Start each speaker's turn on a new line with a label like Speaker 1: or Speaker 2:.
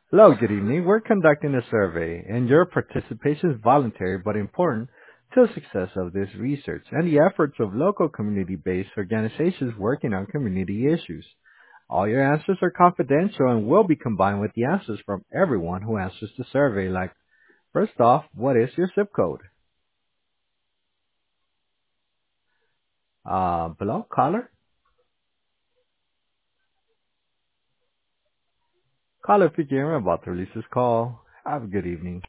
Speaker 1: Hello, good evening. We're conducting a survey, and your participation is voluntary but important to the success of this research and the efforts of local community-based organizations working on community issues. All your answers are confidential and will be combined with the answers from everyone who answers the survey. Like, first off, what is your zip code? Below, caller? Caller, if you're about to release this call, have a good evening.